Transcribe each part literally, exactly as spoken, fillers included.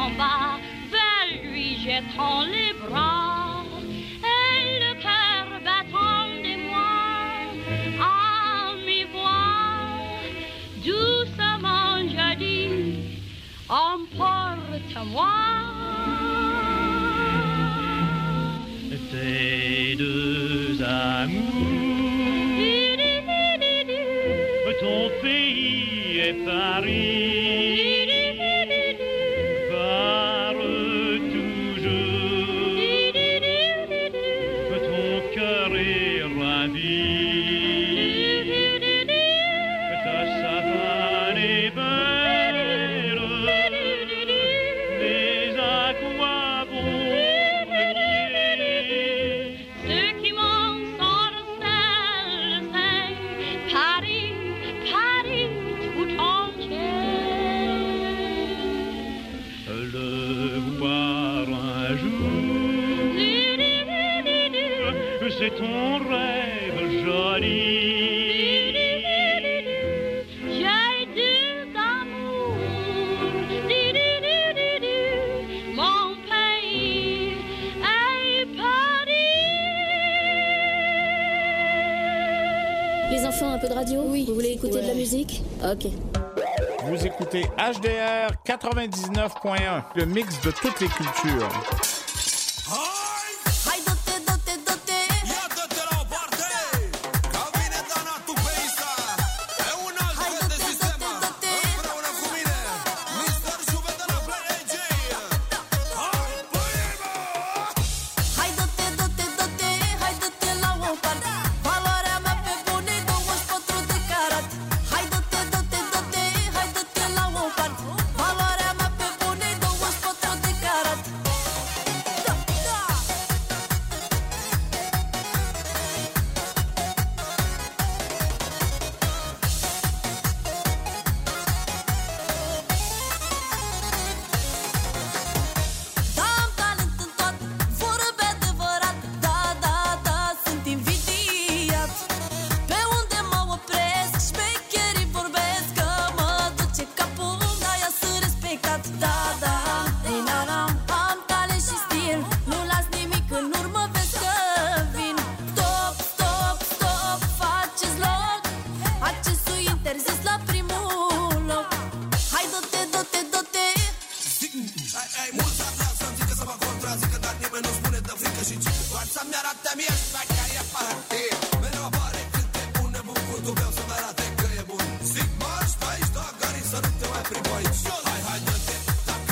en bas, vers lui jetant les bras, et le cœur battant de moi, à mi-voix, doucement je dis, emporte-moi. Ces deux amours, ton pays est Paris, pars toujours, ton cœur est ravi, ta savane est belle, mais à quoi bon? C'est ton rêve joli. J'ai deux amours, mon pays est Paris. Les enfants, un peu de radio? Oui. Vous voulez écouter Ouais. de la musique? Ok. Vous écoutez H D R quatre-vingt-dix-neuf point un, le mix de toutes les cultures. Zic marș pe aici, doar gari să nu te mai prind pe aici. Hai, hai, dă-te,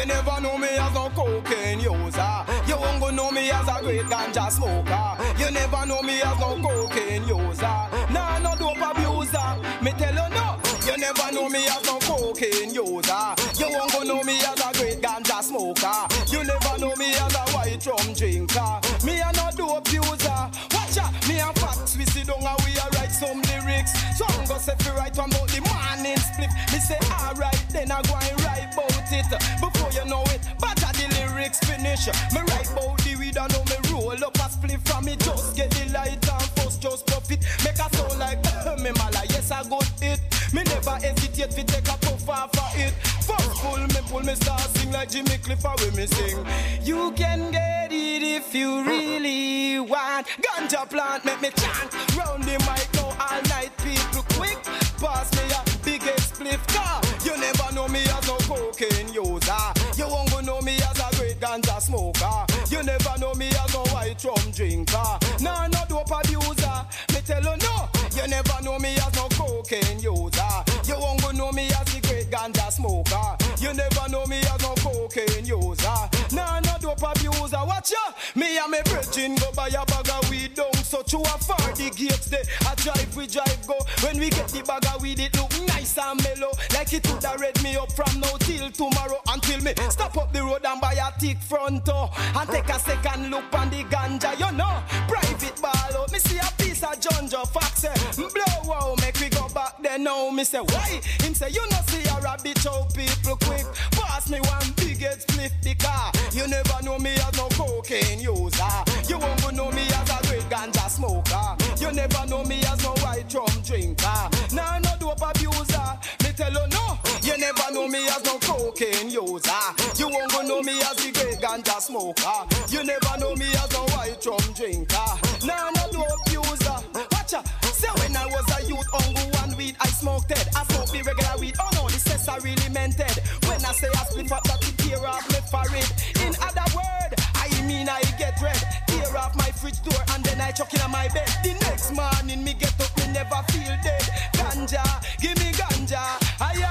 You never know me as no cocaine user. You won't go know me as a great ganja smoker. You never know me as no cocaine user. Nah, no dope abuser. Me tell you no. You never know me as no cocaine user. You won't go know me as a great ganja smoker. You never know me as a white rum drinker. Me a no dope user. Watch out, me and Fox, we sit down and we a write some lyrics. So I'm gonna say fi write one about the morning split. Me say alright, then I go and write about it. Before you know it, but the lyrics finish. Me write about the weed and now me roll up a split from me. Just get the light and first just profit. Make a sound like me mala, yes I got it. Me never hesitate to take a puff off of it. First pull me, pull me, start sing like Jimmy Clifford when me sing. You can get it if you really want. Ganja plant make me chant. Round the mic now all night people quick. Pass me a big spliff car. You never know me as no cocaine user. You won't go know me as a great ganja smoker. You never know me as no white rum drinker. Nah, no dope abuser. Me tell you no. You never know me as no cocaine user. You won't go know me as the great ganja smoker. You never know me as no cocaine user. Nah, no dope abuser. Watch ya. Me and me brethren go buy a bag of weed down. So through a far the gates there. I drive, we drive go. When we get the bag of weed, it look nice and mellow. Like it would have read me up from now till tomorrow. Until me stop up the road and buy a thick front door. And take a second look on the ganja. You know, private ball out. Me see a piece of Junjo Fox. Blow wow, make we go back there now. Me say, why? Him say, you know see a rabbit chow people quick. Pass me one big head split the car. You never know me as no cocaine user. You won't go know me as a great ganja smoker. You never know me as no white rum drinker. Nah, no dope abuser. Me tell you no. You never know me as no cocaine user. You won't go know me as the great ganja smoker. You never know me as no white rum drinker. Nah, no dope user. Watcha. Say when I was a youth, hungry one weed I smoked it. I smoked the regular weed. Oh no, this is I really meant it. When I say I split up that it tear off me forehead. In other words, I mean I get red. Tear off my fridge door and then I chuck in on my bed. The next morning me get up, me never feel dead. Ganja, give me ganja. Aya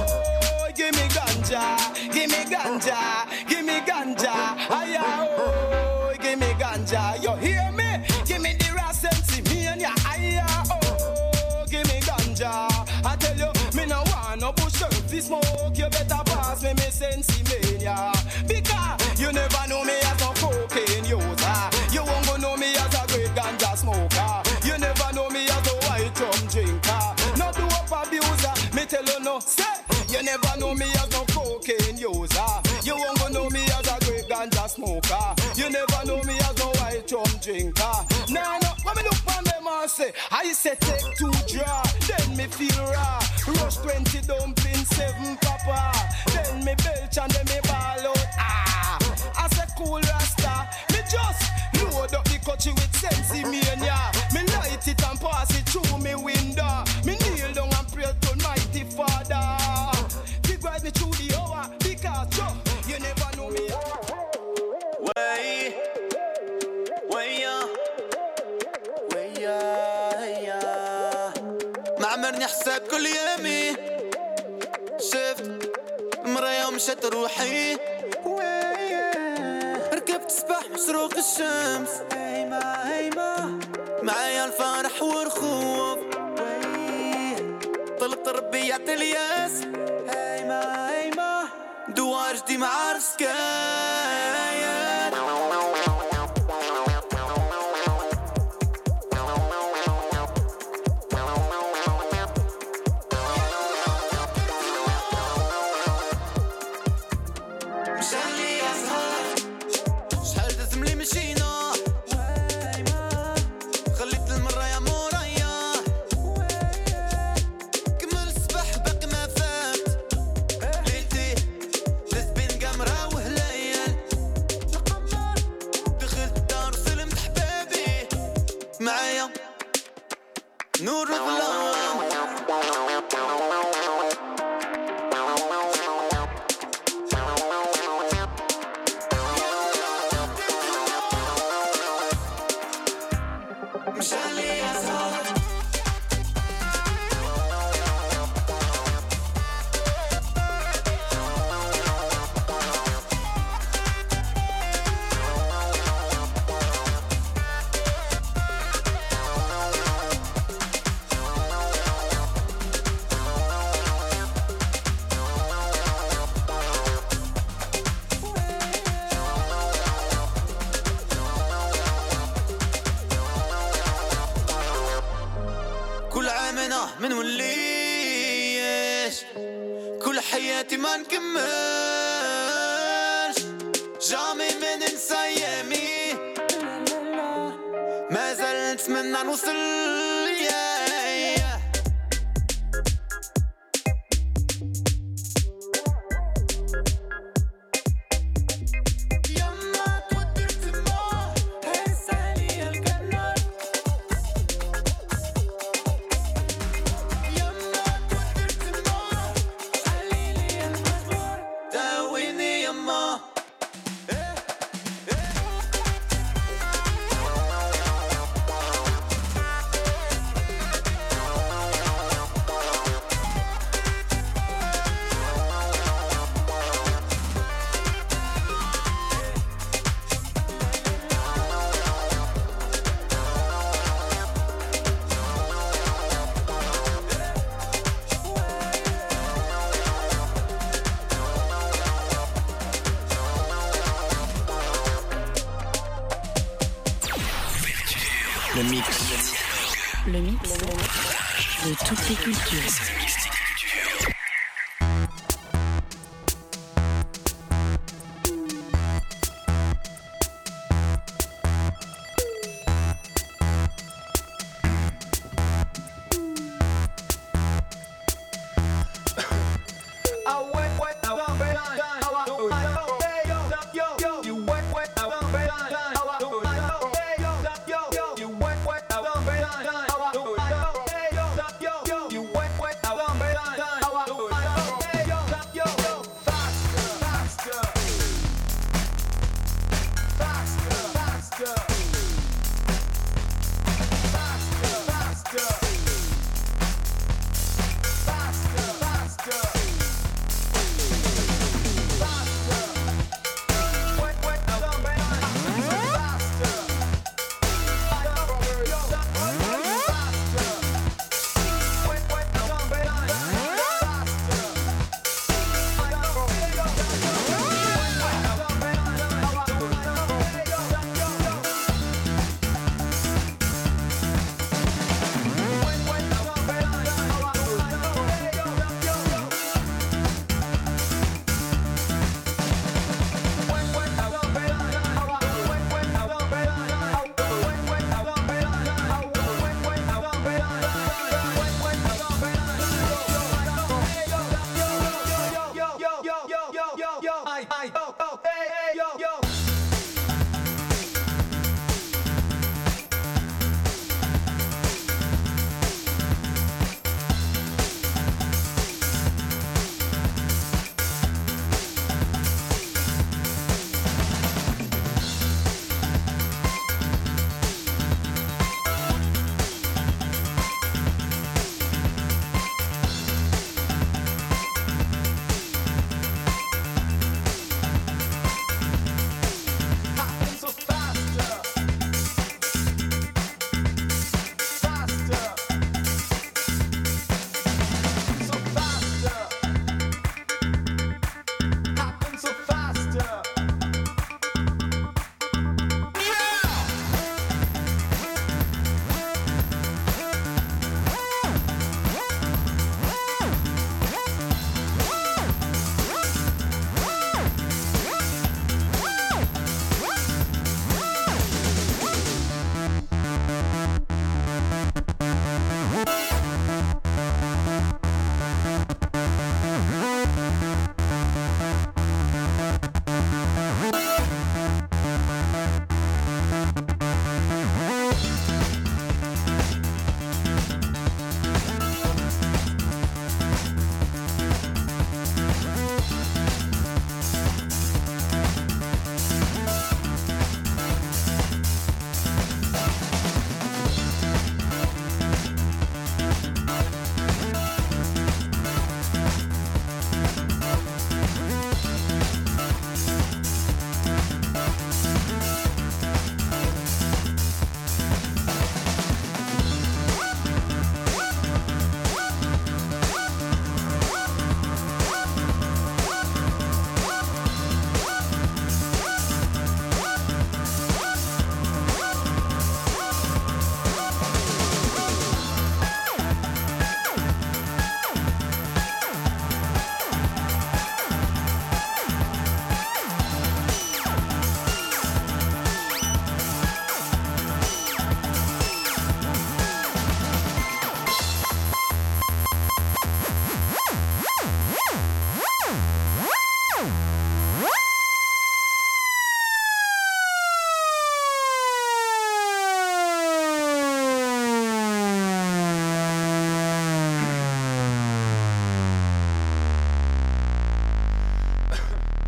oh, give me ganja. Give me ganja. Give me ganja. Aya oh, give me ganja. You hear me? Give me the raw sense, me and ya. Aya oh, give me ganja. I tell you, me no want no bush fi smoke. You better pass me me sense mania. Because you never know me as no cocaine user. You won't go know me as a great ganja smoker. You never know me as a white rum drinker. No dope abuser. Me tell you no, say you never know me as no cocaine user. You won't go know me as a great ganja smoker. You never know me as no white rum drinker. Nah, no, when me look on them and say, I say take two draw, then me feel raw. Rush twenty dumpling, seven papa. Then me belch and then me ball out. Ah, I say cool rasta. Me just load up the country with sensi mania. Me light it and pass it through me window. Me kneel down and pray to Almighty Father. Big ride me through the hour because yo, you never know me. Way, way ya, way ya, ya. ما عمرني حساب كل يومي. شفت مرايا ومشت روحي. ركبت سباح مشروق الشمس. هيما هيما معايا الفرح والخوف. طلبت ربي يعطي الياس. هيما هيما دوار جدي مع رسكايات. ليلتي لسبين قمرة وهليل. حياتي ما نكملش جامي ما ننسى ايامي ما زلت نتمنى نوصل Le mix. Le mix de toutes les cultures.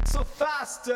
so faster.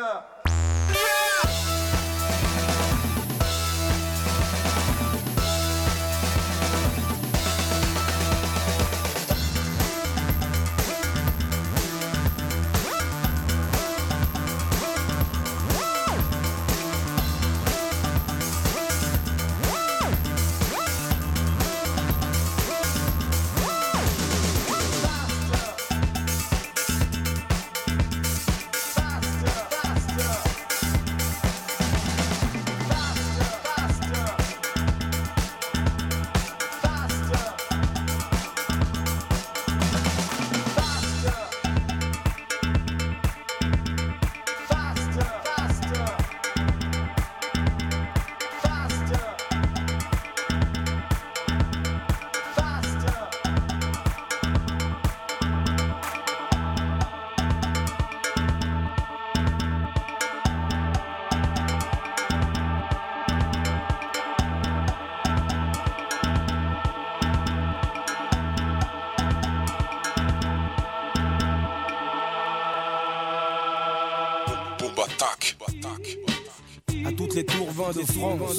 À toutes les tours vingt de France.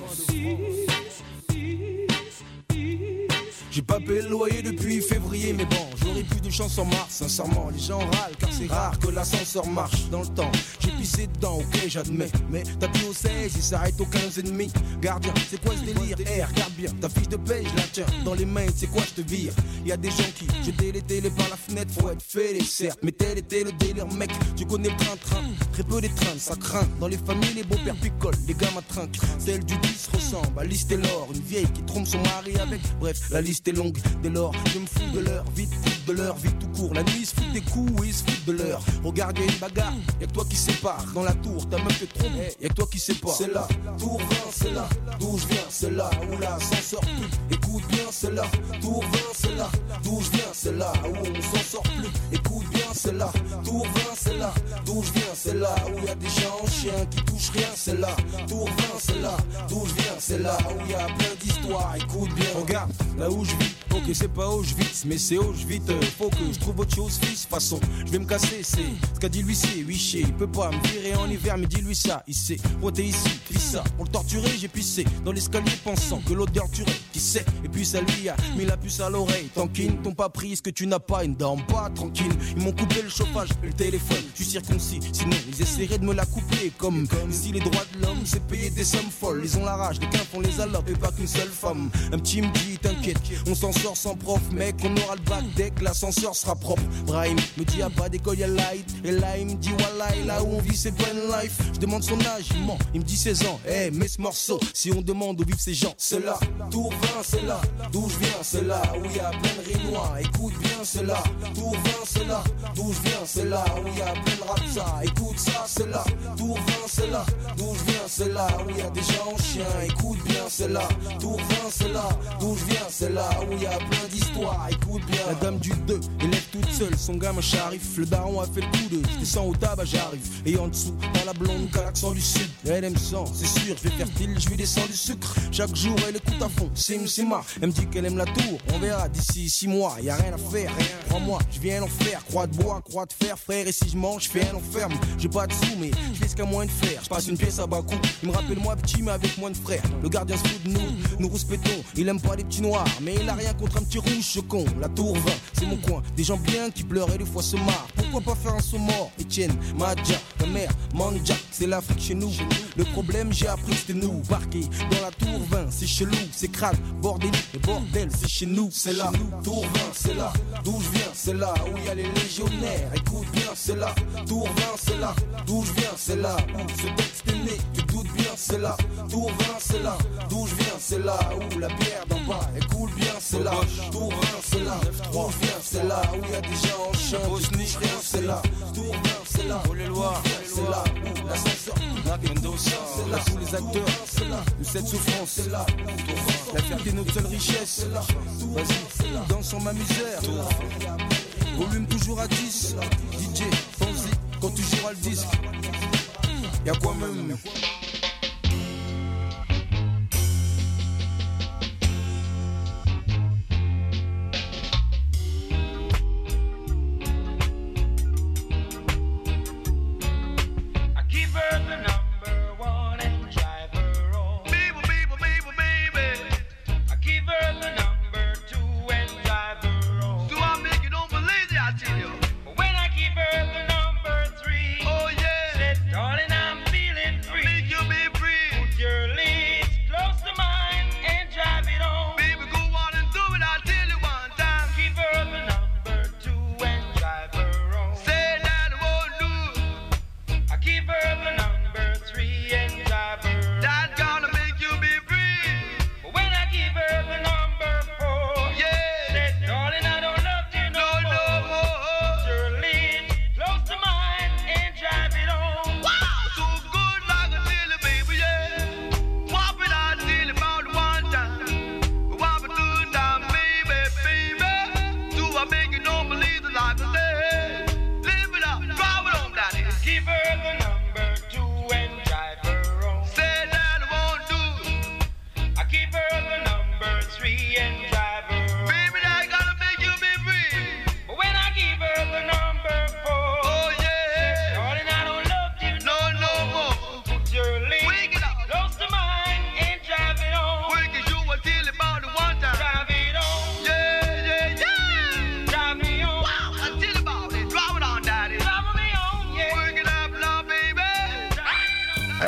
J'ai pas payé le loyer depuis février, mais bon, j'aurais plus de chance en mars. Sincèrement, les gens râlent car c'est rare que l'ascenseur marche dans le temps. J'ai pissé dedans, ok, j'admets, mais t'appuies au seize, il s'arrête au quinze et demi. Gardien, c'est quoi ce délire? Eh, regarde bien, ta fiche de paye, je la tiens dans les mains, c'est quoi, je te vire. Y'a des gens qui jetaient les télés par la fenêtre, faut être fêlé, certes, mais tel était le délire, mec. Tu connais le train-train, très peu des trains, ça craint. Dans les familles, les beaux-pères picolent, les gamins trinquent. Celle du dix ressemble à Liste et l'or, une vieille qui trompe son mari avec. Bref, la liste est longue, dès lors, je me fous de l'heure, vite, de l'heure, vite tout court. La nuit, ils se foutent des coups et ils se foutent de l'heure. Regarde, y'a une bagarre, y'a que toi qui sépare. Dans la tour, ta meuf te trompe, y'a que toi qui sépare. C'est là, tour vingt, c'est là, d'où je viens, c'est là, où l'ascenseur plus. Écoute bien, c'est là, tour vingt, c'est là, d'où je viens, c'est là, où on s'en sort plus. Écoute bien, c'est là, tour vingt, c'est là, d'où je viens, c'est là, où y'a des gens en chien qui touchent rien, c'est là, tour vingt, c'est là, d'où je viens, c'est là, où y'a plein d'histoires. Écoute bien, regarde, là où je vis. Ok, c'est pas Auschwitz, mais c'est Auschwitz. Faut que je trouve autre chose, fils. Façon, je vais me casser, c'est ce qu'a dit l'huissier. Huissier, il peut pas me virer en hiver, mais dis-lui ça. Il sait, moi t'es ici, crie ça. Pour le torturer, j'ai pissé dans l'escalier, pensant que l'odeur tuerait. Qui sait? Et puis ça lui a mis la puce à l'oreille. Tant qu'ils ne t'ont pas pris, ce que tu n'as pas, une dame pas tranquille. Ils m'ont coupé le chauffage et le téléphone. Je suis circoncis, sinon ils essaieraient de me la couper. Comme, comme si les droits de l'homme, c'est payer des sommes folles. Ils ont la rage, les quinfs, on les allope et pas qu'une seule femme. Un petit me dit, t'inquiète, on s'en sort sans prof, mec, on aura le bac dès que l'ascenseur sera propre. Brahim me dit y'a pas d'école, y'a light. Et là il me dit wallah, là où on vit c'est pas une life. Je demande son âge, il ment, il me dit seize ans. Eh hey, mais ce morceau, si on demande où vivent ces gens, c'est là, tour vingt, c'est là, d'où je viens, c'est là, où y'a plein de riz noirs. Écoute bien, c'est là, tour vingt, c'est là, d'où je viens, c'est là, où y'a plein de rap ça. Écoute ça, c'est là, tour vingt, c'est là, d'où je viens, c'est là, où y'a des gens en chien. Écoute bien, c'est là, tour vingt, c'est là, d'où je viens, c'est là, où y'a plein d'histoires. Écoute bien, la dame du deux élève toute seule son gamin charif. Le daron a fait le coup de je descends au tabac, j'arrive. Et en dessous, dans la blonde, qu'à l'accent du sud. Elle aime sang, c'est sûr, je vais faire til, je lui descends du sucre. Chaque jour, elle écoute à fond, sim sima. Elle me dit qu'elle aime la tour, on verra d'ici six mois. Y'a rien à faire, crois-moi, je viens l'enfer. Croix de bois, croix de fer, frère. Et si je mange, je fais un enferme. J'ai pas de sous, mais je fais ce qu'à moins de faire. Je passe une pièce à bas coût. Il me rappelle moi petit, mais avec moins de frères. Le gardien se fout de nous, nous rouspétons. Il aime pas les petits noirs, mais il a rien contre un petit rouge, ce con. La tour vingt, c'est mon coin. Des gens bien qui pleurent et des fois se marrent. Pourquoi pas faire un saut mort? Etienne, Madja, ta mère, Manja, c'est l'Afrique chez nous. Le problème, j'ai appris, c'était nous. Parqués dans la tour vingt, c'est chelou, c'est crade, bordélique, et bordel, c'est chez nous. C'est là, tour vingt, c'est là, d'où je viens, c'est là, où il y a les légionnaires. Écoute bien, c'est là, tour vingt, c'est là, d'où je viens, c'est là, où ce texte est né, tu doutes bien, c'est là, tour vingt, c'est là, d'où je viens, c'est là, où la bière d'en bas, écoute bien, c'est là, tour vingt, c'est là, d'où je viens, c'est là, où il y a des gens en chien, Bosnie, rien, c'est là, tour vingt, c'est là, où les lois, c'est là, où l'ascenseur, c'est là, tous les acteurs, c'est là, où cette souffrance, c'est là, la fierté est notre seule richesse, vas-y, dansons ma misère, volume toujours à dix, D J, pense-y, quand tu joueras le disque, y'a quoi même?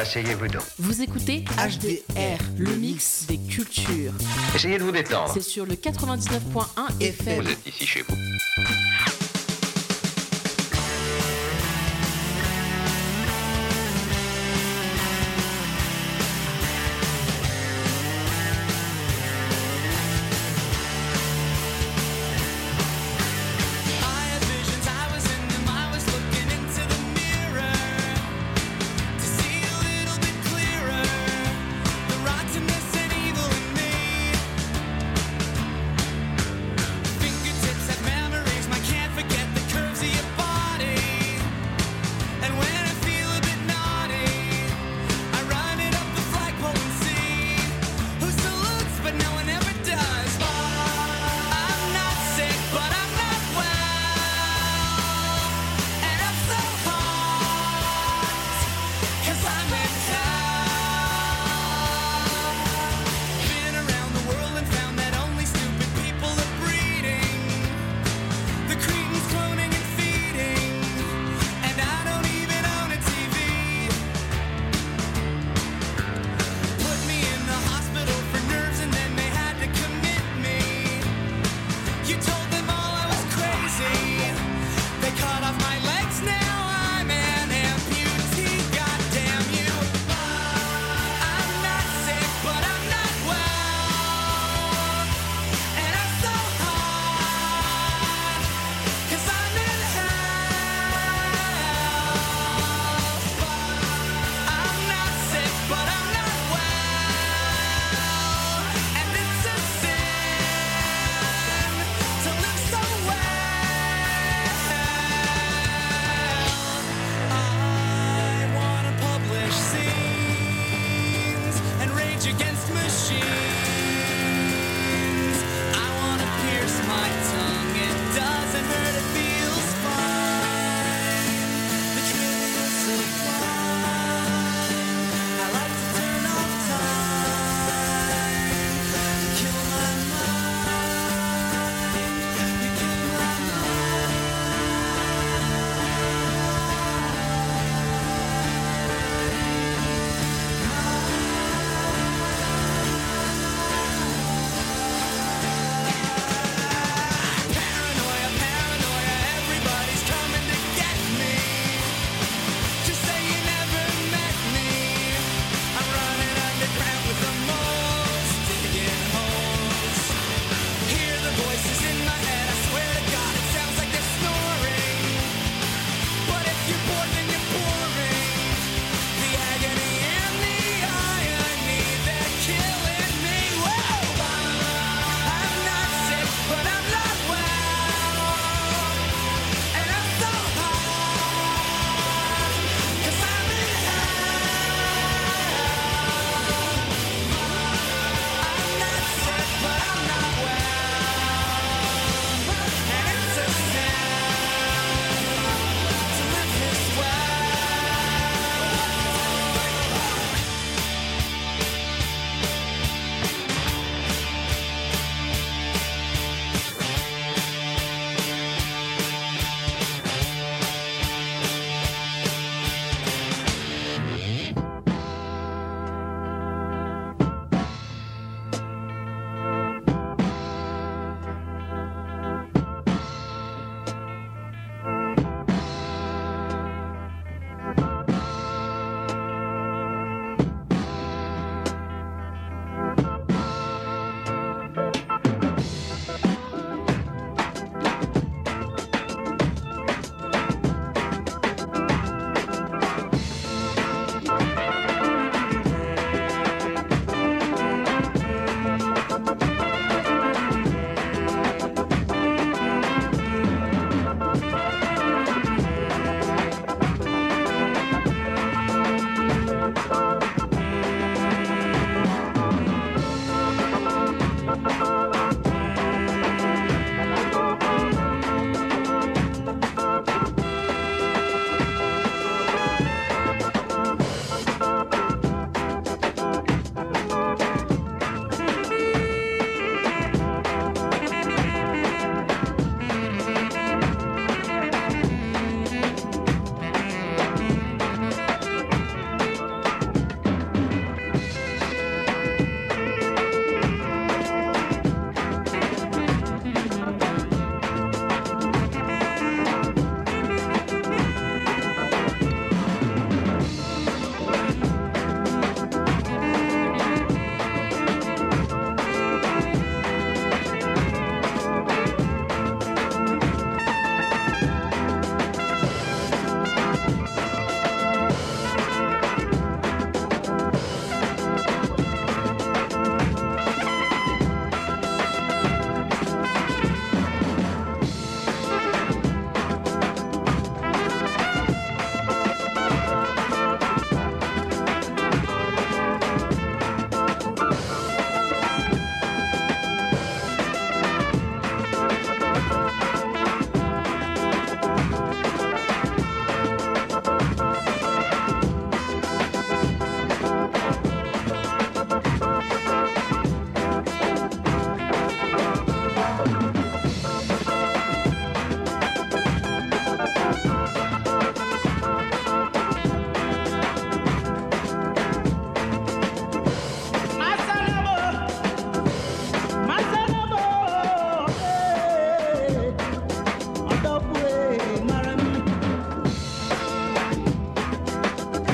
Asseyez-vous donc. Vous écoutez H D R, le mix des cultures. Essayez de vous détendre. C'est sur le quatre-vingt-dix-neuf point un F M. Vous êtes ici chez vous.